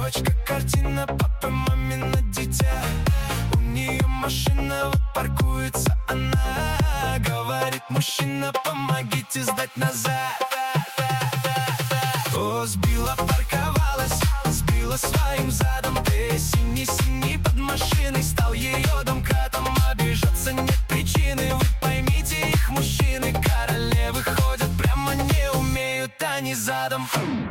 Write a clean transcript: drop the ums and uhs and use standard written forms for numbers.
девочка картина, папа мамино дитя. У нее машина, вот паркуется она. Говорит мужчина, помогите сдать назад. О, сбила, парковалась, сбила своим задом. Ты синий под машиной, стал ее домкратом. Обижаться нет причины, вы поймите их, мужчины. Королевы ходят прямо, не умеют они задом.